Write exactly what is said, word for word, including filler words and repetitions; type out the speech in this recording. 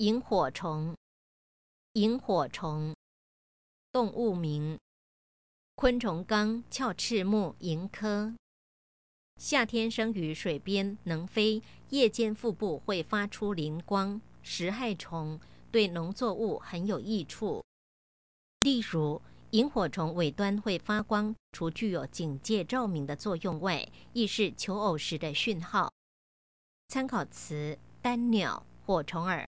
萤火虫，萤火虫，动物名，昆虫纲鞘翅目萤科。夏天生于水边，能飞，夜间腹部会发出磷光，食害虫，对农作物很有益处。例如，萤火虫尾端会发光，除具有警戒照明的作用外，亦是求偶时的讯号。参考词：单鸟、火虫耳、